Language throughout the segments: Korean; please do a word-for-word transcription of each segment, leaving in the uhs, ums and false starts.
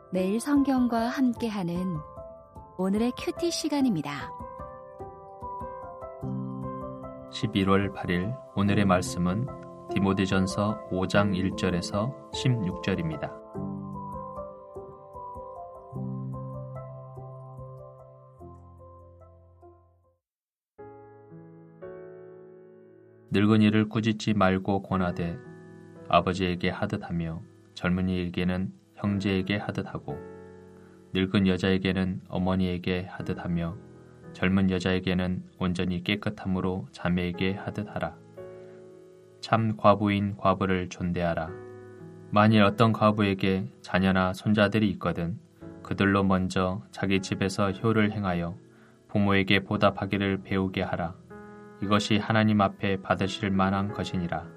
매일 성경과 함께하는 오늘의 큐티 시간입니다. 십일월 팔일 오늘의 말씀은 디모데전서 오 장 일 절에서 십육 절입니다. 늙은이를 꾸짖지 말고 권하되 아버지에게 하듯 하며 젊은이에게는 형제에게 하듯 하고 늙은 여자에게는 어머니에게 하듯 하며 젊은 여자에게는 온전히 깨끗함으로 자매에게 하듯 하라. 참 과부인 과부를 존대하라. 만일 어떤 과부에게 자녀나 손자들이 있거든 그들로 먼저 자기 집에서 효를 행하여 부모에게 보답하기를 배우게 하라. 이것이 하나님 앞에 받으실 만한 것이니라.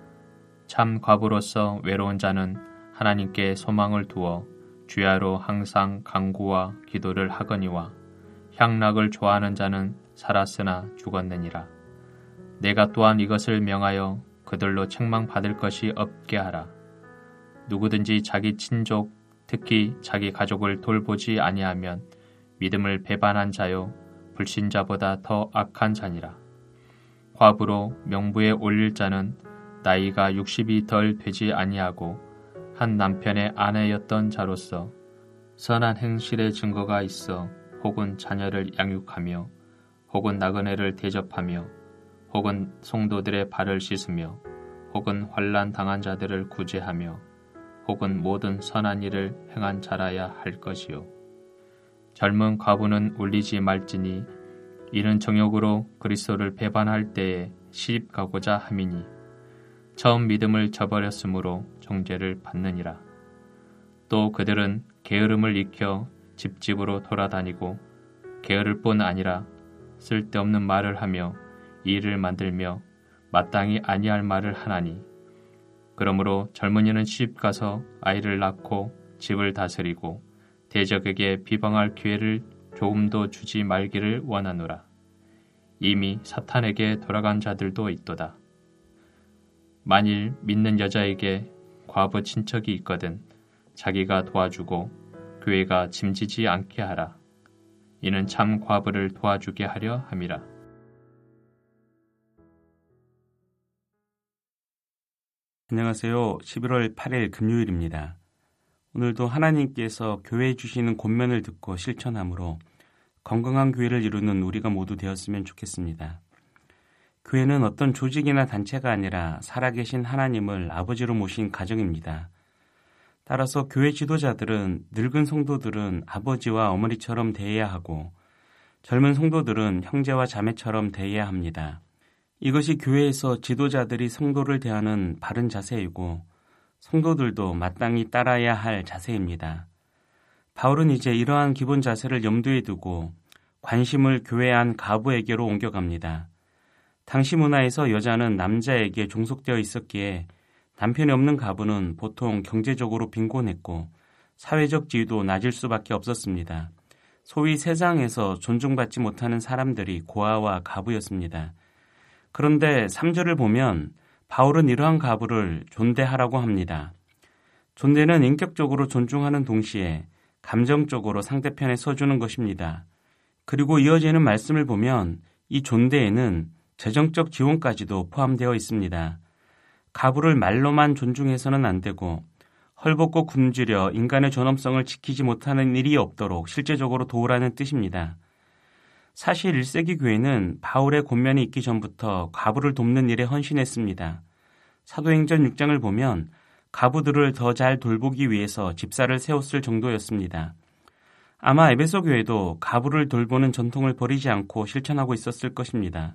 참 과부로서 외로운 자는 하나님께 소망을 두어 주야로 항상 간구와 기도를 하거니와 향락을 좋아하는 자는 살았으나 죽었느니라. 내가 또한 이것을 명하여 그들로 책망받을 것이 없게 하라. 누구든지 자기 친족, 특히 자기 가족을 돌보지 아니하면 믿음을 배반한 자요 불신자보다 더 악한 자니라. 과부로 명부에 올릴 자는 나이가 육십이 덜 되지 아니하고 한 남편의 아내였던 자로서 선한 행실의 증거가 있어 혹은 자녀를 양육하며 혹은 나그네를 대접하며 혹은 성도들의 발을 씻으며 혹은 환난 당한 자들을 구제하며 혹은 모든 선한 일을 행한 자라야 할 것이요. 젊은 과부는 울리지 말지니 이는 정욕으로 그리스도를 배반할 때에 시집 가고자 함이니 처음 믿음을 저버렸으므로 정죄를 받느니라. 또 그들은 게으름을 익혀 집집으로 돌아다니고 게으를 뿐 아니라 쓸데없는 말을 하며 일을 만들며 마땅히 아니할 말을 하나니 그러므로 젊은이는 시집가서 아이를 낳고 집을 다스리고 대적에게 비방할 기회를 조금도 주지 말기를 원하노라. 이미 사탄에게 돌아간 자들도 있도다. 만일 믿는 여자에게 과부 친척이 있거든 자기가 도와주고 교회가 짐지지 않게 하라. 이는 참 과부를 도와주게 하려 함이라. 안녕하세요. 십일월 팔일 금요일입니다. 오늘도 하나님께서 교회에 주시는 권면을 듣고 실천함으로 건강한 교회를 이루는 우리가 모두 되었으면 좋겠습니다. 교회는 어떤 조직이나 단체가 아니라 살아계신 하나님을 아버지로 모신 가정입니다. 따라서 교회 지도자들은 늙은 성도들은 아버지와 어머니처럼 대해야 하고 젊은 성도들은 형제와 자매처럼 대해야 합니다. 이것이 교회에서 지도자들이 성도를 대하는 바른 자세이고 성도들도 마땅히 따라야 할 자세입니다. 바울은 이제 이러한 기본 자세를 염두에 두고 관심을 교회 안 가부에게로 옮겨갑니다. 당시 문화에서 여자는 남자에게 종속되어 있었기에 남편이 없는 가부는 보통 경제적으로 빈곤했고 사회적 지위도 낮을 수밖에 없었습니다. 소위 세상에서 존중받지 못하는 사람들이 고아와 가부였습니다. 그런데 삼 절을 보면 바울은 이러한 가부를 존대하라고 합니다. 존대는 인격적으로 존중하는 동시에 감정적으로 상대편에 서주는 것입니다. 그리고 이어지는 말씀을 보면 이 존대에는 재정적 지원까지도 포함되어 있습니다. 가부를 말로만 존중해서는 안 되고 헐벗고 굶주려 인간의 존엄성을 지키지 못하는 일이 없도록 실제적으로 도우라는 뜻입니다. 사실 일 세기 교회는 바울의 권면이 있기 전부터 가부를 돕는 일에 헌신했습니다. 사도행전 육 장을 보면 가부들을 더 잘 돌보기 위해서 집사를 세웠을 정도였습니다. 아마 에베소 교회도 가부를 돌보는 전통을 버리지 않고 실천하고 있었을 것입니다.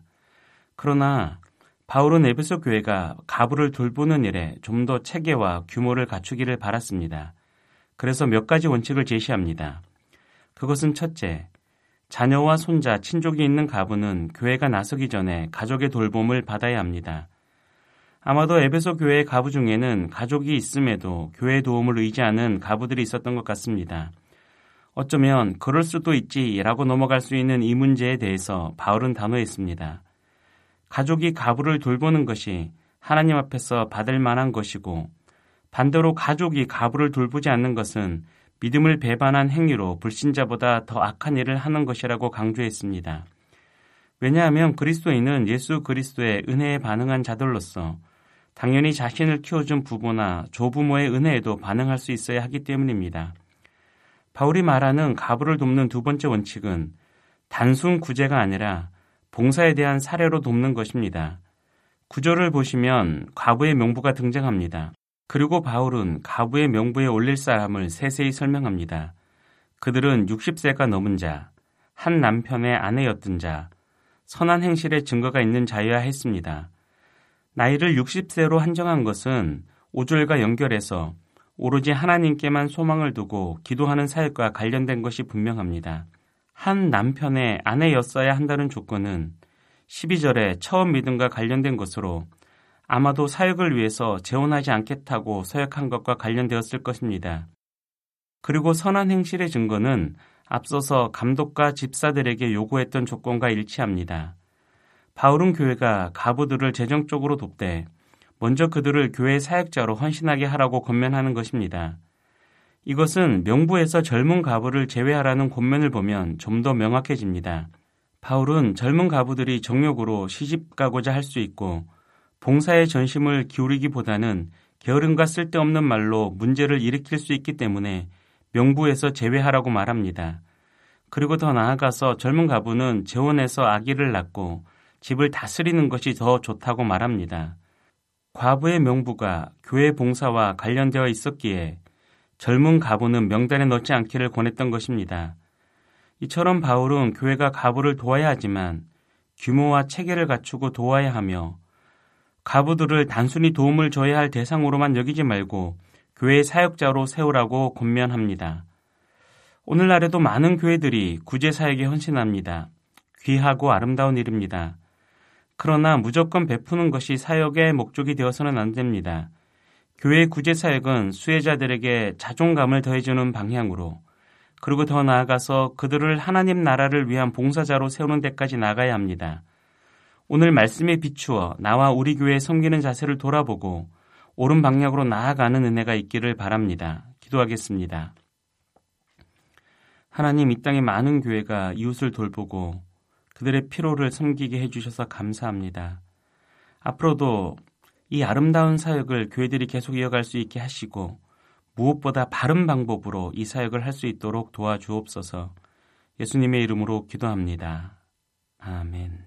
그러나 바울은 에베소 교회가 가부를 돌보는 일에 좀 더 체계와 규모를 갖추기를 바랐습니다. 그래서 몇 가지 원칙을 제시합니다. 그것은 첫째, 자녀와 손자, 친족이 있는 가부는 교회가 나서기 전에 가족의 돌봄을 받아야 합니다. 아마도 에베소 교회의 가부 중에는 가족이 있음에도 교회의 도움을 의지하는 가부들이 있었던 것 같습니다. 어쩌면 그럴 수도 있지라고 넘어갈 수 있는 이 문제에 대해서 바울은 단호했습니다. 가족이 가부를 돌보는 것이 하나님 앞에서 받을 만한 것이고 반대로 가족이 가부를 돌보지 않는 것은 믿음을 배반한 행위로 불신자보다 더 악한 일을 하는 것이라고 강조했습니다. 왜냐하면 그리스도인은 예수 그리스도의 은혜에 반응한 자들로서 당연히 자신을 키워준 부모나 조부모의 은혜에도 반응할 수 있어야 하기 때문입니다. 바울이 말하는 가부를 돕는 두 번째 원칙은 단순 구제가 아니라 봉사에 대한 사례로 돕는 것입니다. 구절을 보시면 가부의 명부가 등장합니다. 그리고 바울은 가부의 명부에 올릴 사람을 세세히 설명합니다. 그들은 육십 세가 넘은 자, 한 남편의 아내였던 자, 선한 행실의 증거가 있는 자여야 했습니다. 나이를 육십 세로 한정한 것은 오절과 연결해서 오로지 하나님께만 소망을 두고 기도하는 사역과 관련된 것이 분명합니다. 한 남편의 아내였어야 한다는 조건은 십이 절의 처음 믿음과 관련된 것으로 아마도 사역을 위해서 재혼하지 않겠다고 서약한 것과 관련되었을 것입니다. 그리고 선한 행실의 증거는 앞서서 감독과 집사들에게 요구했던 조건과 일치합니다. 바울은 교회가 가부들을 재정적으로 돕되 먼저 그들을 교회 사역자로 헌신하게 하라고 권면하는 것입니다. 이것은 명부에서 젊은 가부를 제외하라는 권면을 보면 좀 더 명확해집니다. 바울은 젊은 가부들이 정욕으로 시집가고자 할 수 있고 봉사에 전심을 기울이기보다는 게으름과 쓸데없는 말로 문제를 일으킬 수 있기 때문에 명부에서 제외하라고 말합니다. 그리고 더 나아가서 젊은 가부는 재혼해서 아기를 낳고 집을 다스리는 것이 더 좋다고 말합니다. 과부의 명부가 교회 봉사와 관련되어 있었기에 젊은 가부는 명단에 넣지 않기를 권했던 것입니다. 이처럼 바울은 교회가 가부를 도와야 하지만 규모와 체계를 갖추고 도와야 하며 가부들을 단순히 도움을 줘야 할 대상으로만 여기지 말고 교회의 사역자로 세우라고 권면합니다. 오늘날에도 많은 교회들이 구제 사역에 헌신합니다. 귀하고 아름다운 일입니다. 그러나 무조건 베푸는 것이 사역의 목적이 되어서는 안 됩니다. 교회의 구제 사역은 수혜자들에게 자존감을 더해주는 방향으로 그리고 더 나아가서 그들을 하나님 나라를 위한 봉사자로 세우는 데까지 나가야 합니다. 오늘 말씀에 비추어 나와 우리 교회의 섬기는 자세를 돌아보고 옳은 방향으로 나아가는 은혜가 있기를 바랍니다. 기도하겠습니다. 하나님, 이 땅의 많은 교회가 이웃을 돌보고 그들의 필요를 섬기게 해주셔서 감사합니다. 앞으로도 이 아름다운 사역을 교회들이 계속 이어갈 수 있게 하시고 무엇보다 바른 방법으로 이 사역을 할 수 있도록 도와주옵소서. 예수님의 이름으로 기도합니다. 아멘.